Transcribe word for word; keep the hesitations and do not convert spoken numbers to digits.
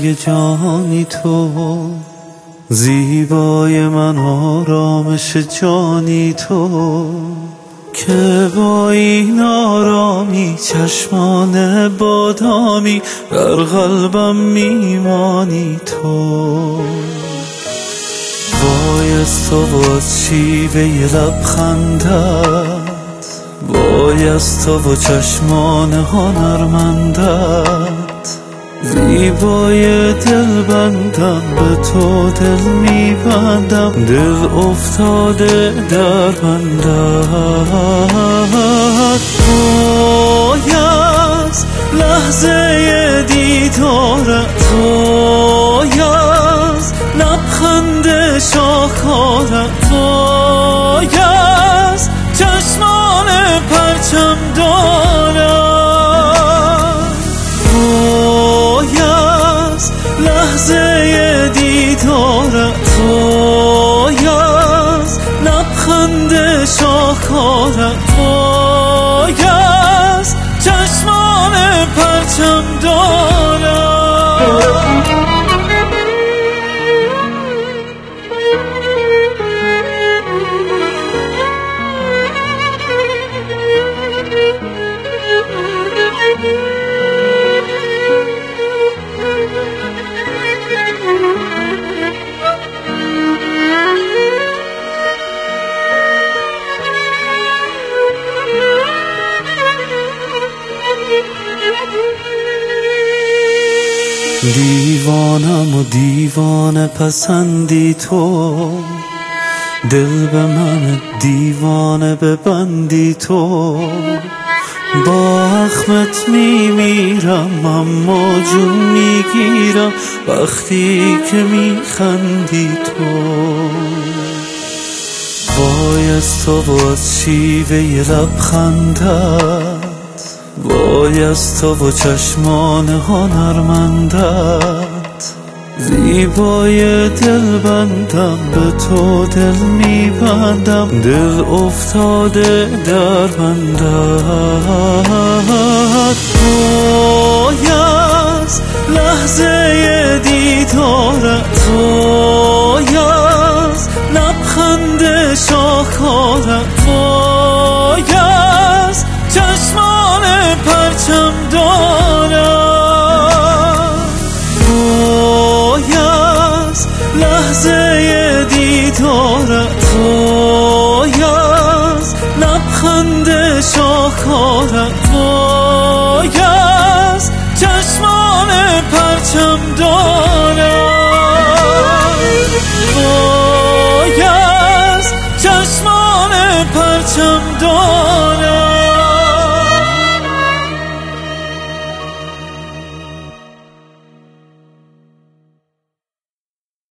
زنده جانی تو، زیبای من آرامش جانی تو، که با این آرامی چشمان بادامی در قلبم میمانی تو. وای از تو و از شیوه لبخندت، وای از تو و چشمان هنرمندت، زیبای دل بندم به تو دل میبندم، دل افتاده در بندت. وای از لحظه دیدارت، وای از لبخند شاخارت، وای از چشمان پرچم دارت، وای از لحظه دیدارت، وای از لبخند شاخارت، وای از چشمان پرچم دارت. دیوانم و دیوانه پسندی تو، دل به من دیوانه ببندی تو. با اخمت میمیرم اما جون میگیرم وقتی که میخندی تو. وای از تو و از شیوه لبخندت، وای از تو و چشمان هنرمندت، زیبای دل بندم به تو دل میبندم، دل افتاده در بندت. وای از لحظه دیدارت، وای از لبخند شاخارت، وای از چشمان پرچم دارت، وای از لحظه دیدارت، وای از لبخند شاخارت، وای از چشمان پرچم